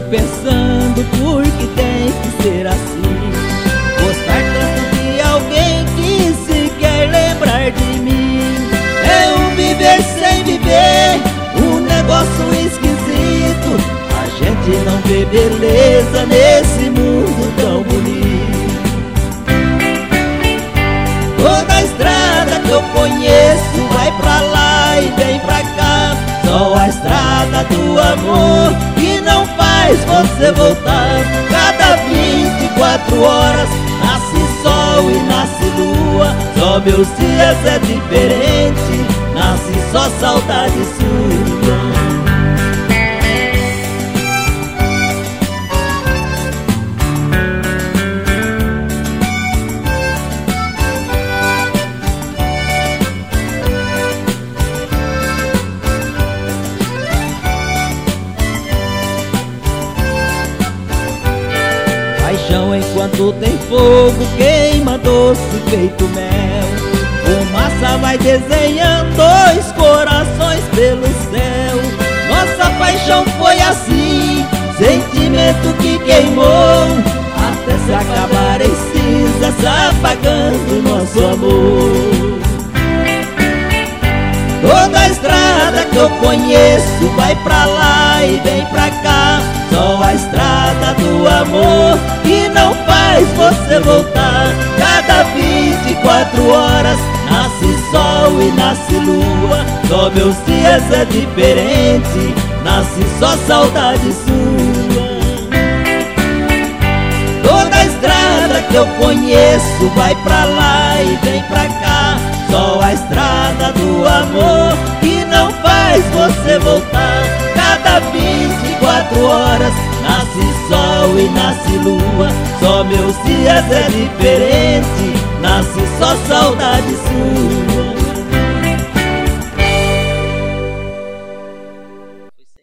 pensando por que tem que ser assim. Gostar tanto de alguém que se quer lembrar de mim. É um viver sem viver, um negócio esquisito. A gente não vê beleza nesse mundo tão bonito. Toda a estrada que eu conheço vai pra lá e vem pra cá. Só a estrada do amor que não faz você voltar. Cada 24 horas nasce sol e nasce lua. Só meus dias é diferente, nasce só saudade sua. Paixão enquanto tem fogo queima doce feito mel. Fumaça vai desenhando dois corações pelo céu. Nossa paixão foi assim, sentimento que queimou, até se acabar em cinzas, apagando nosso amor. Toda a estrada que eu conheço vai pra lá e vem pra cá. Só a estrada do amor que não faz você voltar. Cada 24 horas nasce sol e nasce lua. Só meus dias é diferente, nasce só saudade sua. Toda a estrada que eu conheço vai pra lá e vem pra cá. Só a estrada do amor que não faz você voltar. Cada 24 horas nasce sol e nasce lua. Só meus dias é diferente, nasce só saudade sua.